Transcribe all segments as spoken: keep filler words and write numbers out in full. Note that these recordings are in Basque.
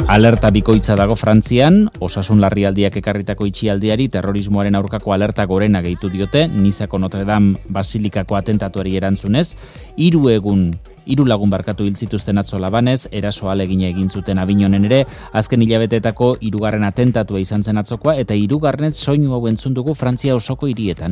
Alerta bikoitza dago Frantzian, osasun larrialdiak ekarritako itxialdiari terrorismoaren aurkako alerta gorena gehitu diote, Nizako Notre Dame basilikako atentatuari erantzunez, hiru egun Hiru lagun barkatu hil zituzten atzo Labanez, eraso ahalegina egin zuten Avignonen ere, azken hilabeteetako hirugarren atentatua izan zen atzokoa, eta hirugarren soinu hau entzun dugu Frantzia osoko hirietan.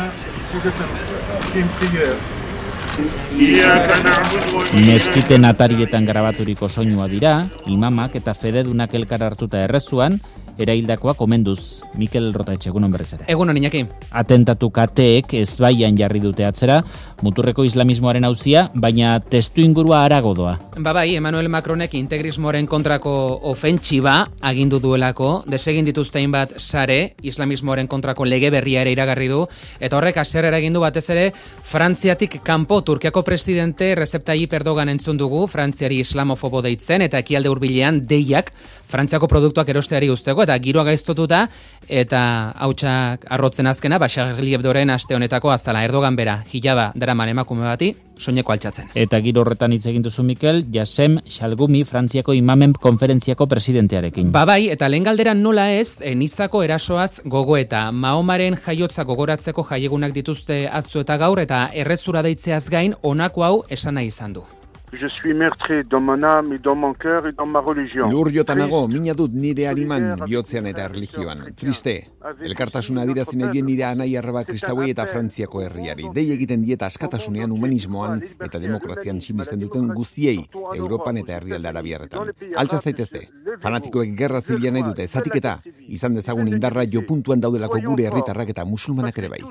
Meskiten atarietan grabaturiko soinua dira, imamak eta fededunak elkar hartuta errezuan, eraildakoa komenduz. Mikel Rotaetxe, egunon berriz ere. Egunon, Iñaki. Atentatu kateek ezbaian jarri dute atzera, muturreko islamismoaren auzia, baina testu ingurua harago doa. Ba bai, Emmanuel Macronek integrismoaren kontrako ofentsiba agindu duelako, desegin dituztein bat sare, islamismoaren kontrako lege berria ere iragarri du, eta horrek haser eragin du batez ere Frantziatik kanpo Turkiako presidente Recep Tayyip Erdogan entzun dugu, Frantziari islamofobo deitzen, eta ekialde hurbilean deiak Frantziako produktuak erosteari usteko, eta giroa gaiztotuta, eta hautsak arrotzen azkena, Charlie Hebdoren aste honetako azala Erdogan bera, hijaba daraman emakume bati, soineko altxatzen. Eta giro horretan hitz egin duzu, Mikel, Jasem Chalgoumi, Frantziako imamen konferentziako presidentearekin. Ba bai, eta lehen galdera nola ez, Nizako erasoaz gogoeta. Mahomaren jaiotza gogoratzeko jaiegunak dituzte atzo eta gaur, eta errezura deitzeaz gain, honako hau esan nahi izan du. Je suis meurtrier dans mon âme et dans mon cœur et dans ma religion. Lur jotanago, mina dut nire hariman bihotzean eta erlijioan. Triste, elkartasuna adirazin egin nire anai arreba kristauei eta Frantziako herriari. Dei egiten dieta askatasunean, humanismoan eta demokrazian sinisten duten guztiei, Europan eta herrialde arabiarretan. Altsa zaitezte, fanatikoek gerra zibilia nahi dute, zatiketa, izan dezagun indarra jo puntuan daudelako gure herritarrak eta musulmanak ere bai.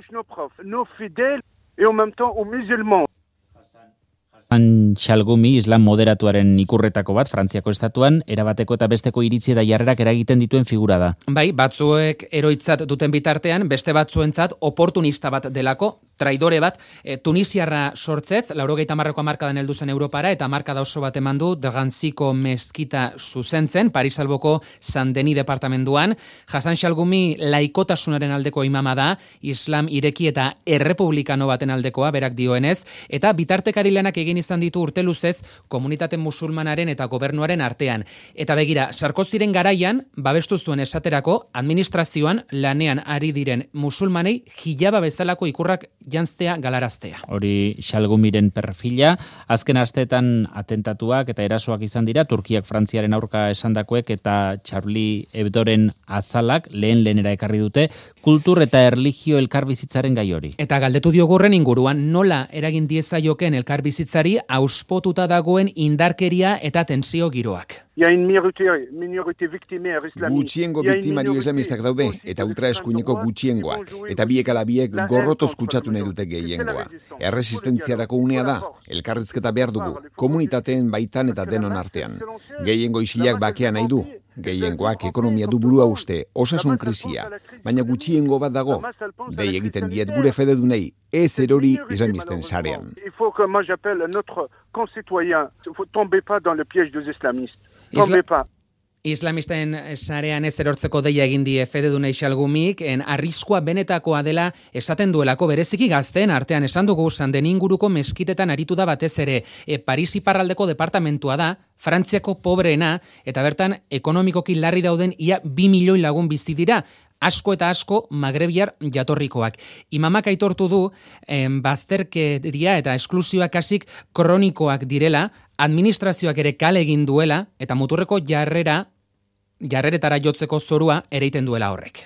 Hassan Chalgoumi, islam moderatuaren ikurretako bat, Frantziako estatuan, erabateko eta besteko iritzi eta jarrerak eragiten dituen figura da. Bai, batzuek eroitzat duten bitartean, beste batzuentzat oportunista bat delako, traidore bat, e, tunisiarra sortzez, laurogeita hamarreko hamarkadan heldu zen Europara, eta hamarkada oso bat eman du Drantziko meskita zuzentzen, Paris alboko Saint-Denis departamenduan. Hassan Chalgoumi laikotasunaren aldeko imama da, islam ireki eta errepublikano baten aldekoa, berak dioenez, eta bitartekari lanak egin izan ditu urte luzez komunitate musulmanaren eta gobernuaren artean. Eta begira, Sarkoziren garaian, babestu zuen esaterako, administrazioan lanean ari diren musulmanei hijaba bezalako ikurrak janztea galaraztea. Hori Chalgoumiren perfila, azken asteetan atentatuak eta erasoak izan dira, Turkiak Frantziaren aurka esandakoek eta Charlie Hebdoren azalak lehen lehenera ekarri dute, kultur eta erlijio elkarbizitzaren gai hori. Eta galdetu diogurren inguruan, nola eragin diezaioken elkarbizitzari auspotuta dagoen indarkeria eta tensio giroak. Gutxiengo biktimari islamistak daude, eta ultraeskuineko gutxiengoak, eta biek ala biek gorrotoz kutsatu nahi dute gehiengoa. Erresistentziarako unea da, elkarrizketa behar dugu, komunitateen baitan eta denon artean. Gehiengo isilak bakean nahi du, gehiengoak ekonomia du burua uste, osasun krisia, baina gutxiengo bat dago, dei egiten diet gure fededunei, ez erori islamisten sarean. Isla... Islamisten sarean ez erortzeko deia egin die fededunei Chalgoumik, en arriskua benetakoa dela esaten duelako, bereziki gazteen artean esan dugu Saint-Denis inguruko meskitetan aritu da batez ere, e, Paris iparraldeko departamentua da, Frantziako pobreena, eta bertan ekonomikoki larri dauden ia bi milioi lagun bizi dira, asko eta asko magrebiar jatorrikoak. Imamak aitortu du, em, bazterkeria eta esklusioak kasik kronikoak direla, administrazioak ere kale egin duela, eta muturreko jarrera, jarreretara jotzeko zorua ereiten duela horrek.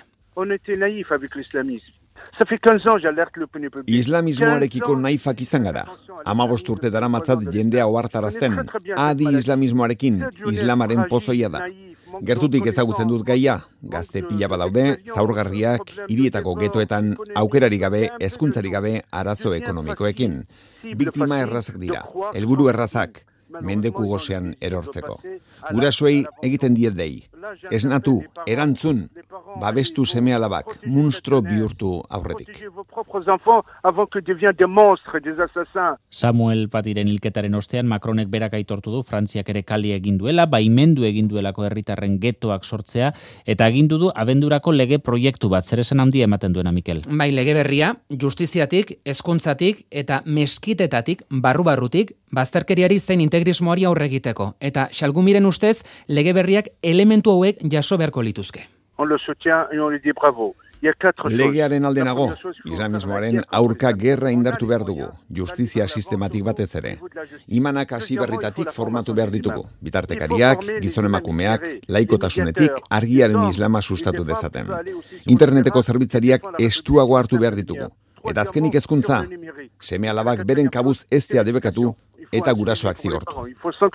Islamismoarekiko naifak izan gara. Hamabost urte daramatzat jendea ohartarazten. Adi islamismoarekin, islamaren pozoia da. Gertutik ezagutzen dut gaia, gazte pila badaude, zaurgarriak, hirietako getoetan aukerarik gabe, hezkuntzarik gabe arazo ekonomikoekin. Biktima errazak dira, helburu errazak, mendeku gosean erortzeko. Gurasoei egiten diet dei. Esnatu, erantzun, babestu seme-alabak, munstro bihurtu aurretik. Samuel Patiren hilketaren ostean Macronek berak aitortu du Frantziak ere kali egin duela, baimendu egin duelako herritarren getoak sortzea, eta agindu du abendurako lege proiektu bat, zer esan handia ematen duena, Mikel? Bai, lege berria, justiziatik, hezkuntzatik eta meskitetatik, barru-barrutik, bazterkeriari zein integrismoari aurre egiteko. Eta Xalgumiren ustez, lege berriak elementu hauek jaso beharko lituzke. On le soutient et on lui dit bravo. Legearen alde nago, islamismoaren aurka gerra indartu behar dugu, justizia sistematik batez ere. Imanak hasi berritatik formatu behar ditugu, bitartekariak, gizon emakumeak, laikotasunetik argiaren islama sustatu dezaten. Interneteko zerbitzariak estuago hartu behar ditugu. Eta azkenik hezkuntza, seme alabak beren kabuz eztea debekatu eta gurasoak zigortu.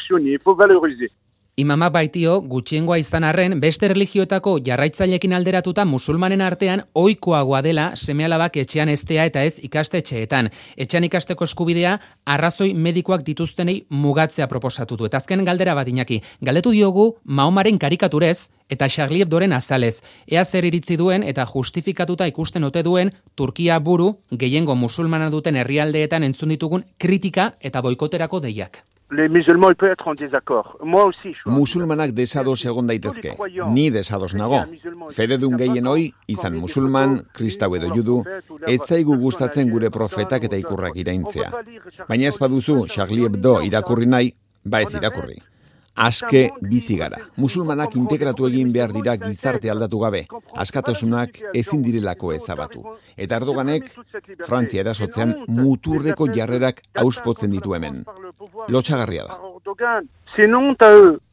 Imamak baitio, gutxiengoa izan arren, beste religioetako jarraitzaileekin alderatuta musulmanen artean ohikoagoa dela seme-alabak etxean eztea eta ez ikastetxeetan. Etxean ikasteko eskubidea arrazoi medikoak dituztenei mugatzea proposatu du. Eta azken galdera bat Iñaki, galdetu diogu Mahomaren karikaturez eta Charlie Hebdoren azalez. Ea zer iritzi duen eta justifikatuta ikusten ote duen Turkia buru gehiengo musulmana duten herrialdeetan entzun ditugun kritika eta boikoterako deiak. Les musulmans peuvent être en désaccord. Moi aussi, je Musulmanak desados egon daitezke. Ni desados nago. Fededun gehienoi, izan musulman, kristau edo judu, ez zaigu gustatzen gure profetak eta ikurrak iraintzea. Baina ez baduzu Charlie Hebdo irakurri nahi, ba ez irakurri. Aske bizi gara. Musulmanak integratu egin behar dira gizarte aldatu gabe. Askatasunak ezin direlako ezabatu. Eta Erdoganek, Frantzia erasotzean muturreko jarrerak auspotzen ditu hemen. Lotsagarria da.